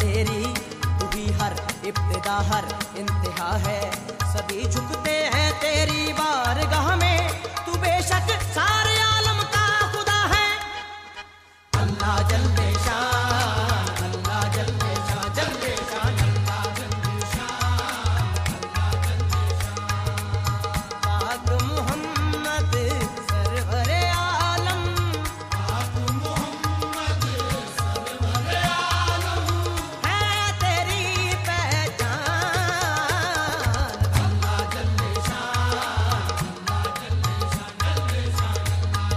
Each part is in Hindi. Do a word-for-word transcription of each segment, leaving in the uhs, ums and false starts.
तेरी, तू ही हर इब्तिदा हर इंतहा है। सभी झुकते हैं तेरी बारगाह में, तू बेशक सारे आलम का खुदा है। अल्लाह जल्ले शान, अल्लाह जल्ले शान, जल्ले शान, अल्लाह जल्ले शान, अल्लाह जल्ले शान। पाक मोहम्मद सरवरे आलम, पाक मोहम्मद सरवरे आलम है तेरी पहचान। अल्लाह जल्ले शान, अल्लाह जल्ले शान, जल्ले शान, अल्लाह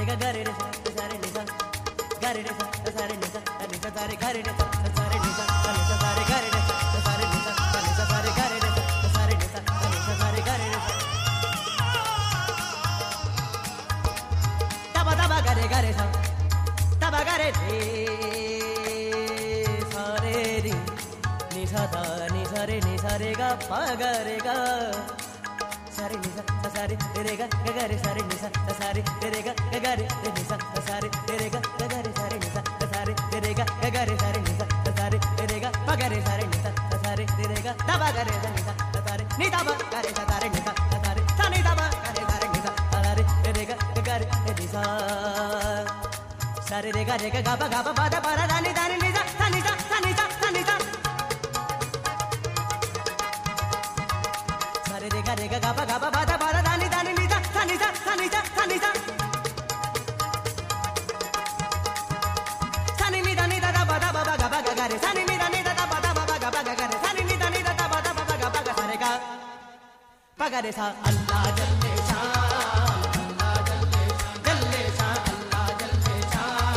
गा गा रे रे सा सा रे नि सा गा रे रे सा सा रे नि सा नि सा सा रे गा रे रे सा सा रे नि सा नि सा सा रे गा रे रे सा सा रे नि सा नि सा सा रे गा रे रे सा सा रे नि सा नि सा सा रे गा रे रे सा तबा तबा गा रे गा रे सा तबा गा रे रे सा रे रि नि सा दा नि सा रे नि सा रे गा पा गा रे गा सा रे नि सा सा रे रे गा गा गा रे सा रे नि सा सा रे रे गा गा गा रे रे नि सा सा रे रे गा गा गा रे सा रे नि सा सा रे रे गा गा गा रे सा रे नि सा सा रे रे गा पा गा रे सा रे नि सा सा रे रे गा तबा गा रे सा नि सा सा रे नि तबा गा रे सा सा रे नि सा सा रे सा नि तबा गा रे सा रे नि सा सा रे रे गा गा गा रे नि सा सा रे रे गा रे गा गा बा गा बा बा दा पा रा दा नि दा नि सा सा नि सा सा नि सा सा नि सा सा रे रे गा रे गा गा बा गा बा बा दा पा रा दा नि दा नि सा सा नि सा सा नि सा सा नि सा सा नि नि दा नि दा दा बा दा बा बा गा बा गा गा रे सा नि नि दा नि दा दा बा दा बा बा गा बा गा गा रे सा नि नि दा नि दा दा बा दा बा बा गा बा गा सा रे गा पा गा रे सा अल्लाह जल्ले शान अल्लाह जल्ले जल्ले शान अल्लाह जल्ले शान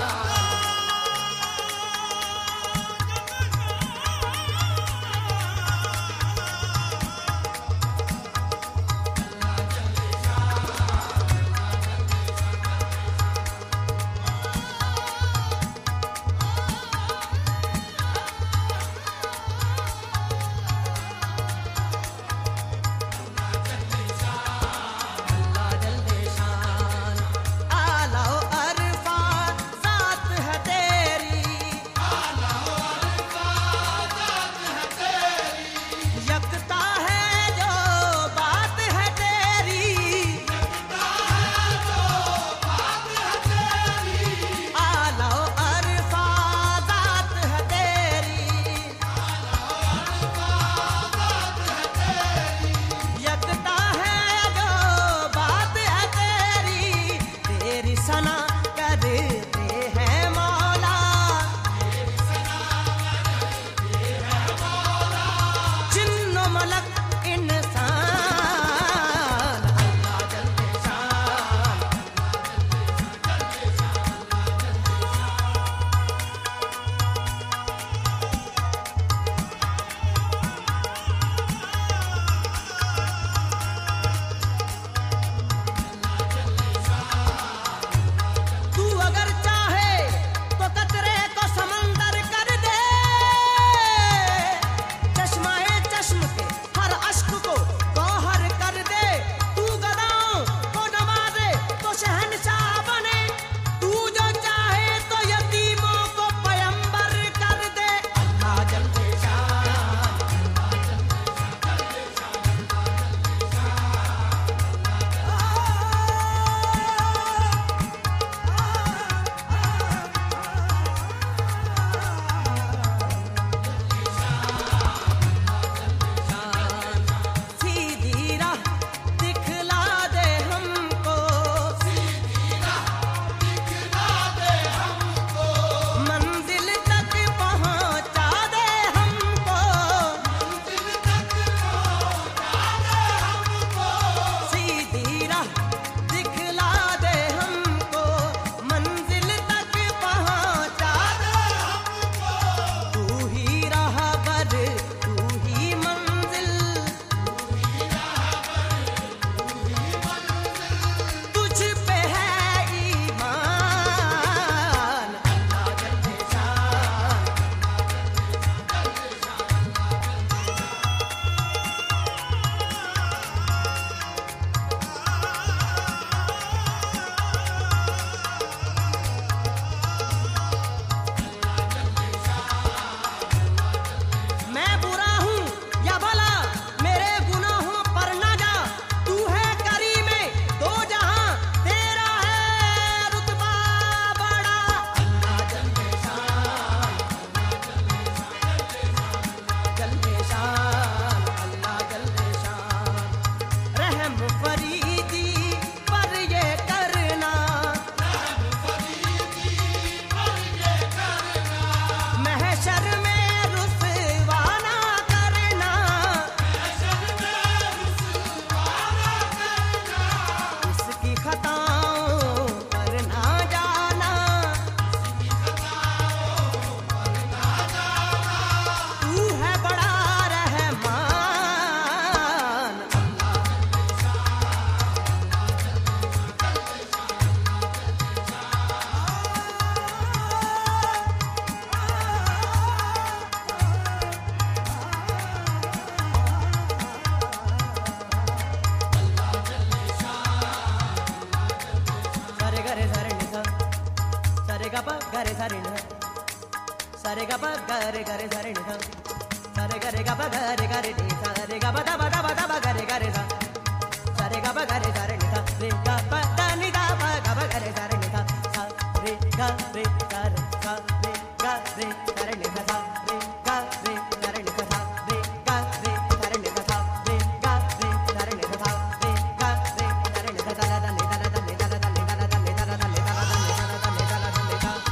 गा पा गा रे सा रे नि सा रे गा पा गा रे गा रे सा रे नि सा सा रे गा रे गा पा गा रे गा रे नि सा रे गा पा दा पा दा पा दा पा गा रे गा रे सा सा रे गा पा गा रे सा रे नि सा रे गा पा दा नि दा पा गा पा गा रे सा रे नि सा सा रे गा रे गा रे सा रे गा रे सा रे नि सा सा रे गा रे सा रे नि सा सा रे गा रे सा रे नि सा सा रे गा रे सा रे नि सा सा रे गा रे सा रे नि सा सा दा दा नि दा दा नि दा दा नि दा दा नि दा दा नि दा दा नि दा दा नि दा दा नि दा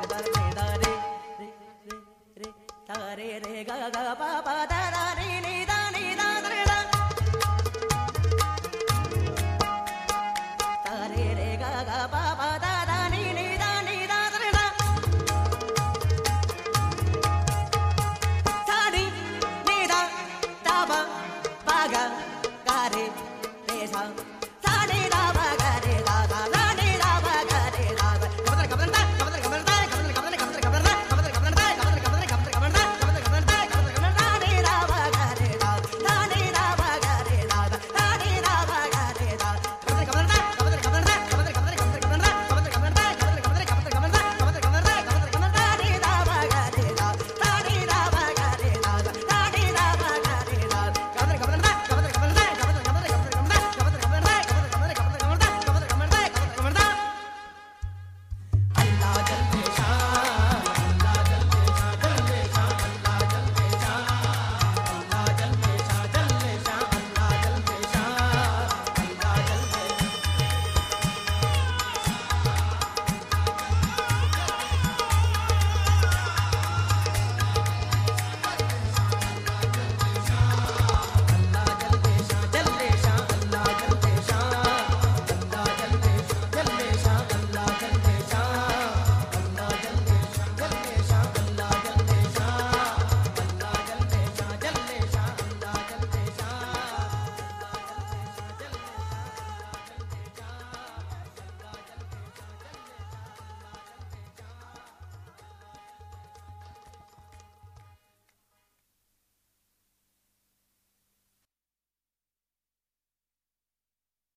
re re ga ga pa pa da da re ni da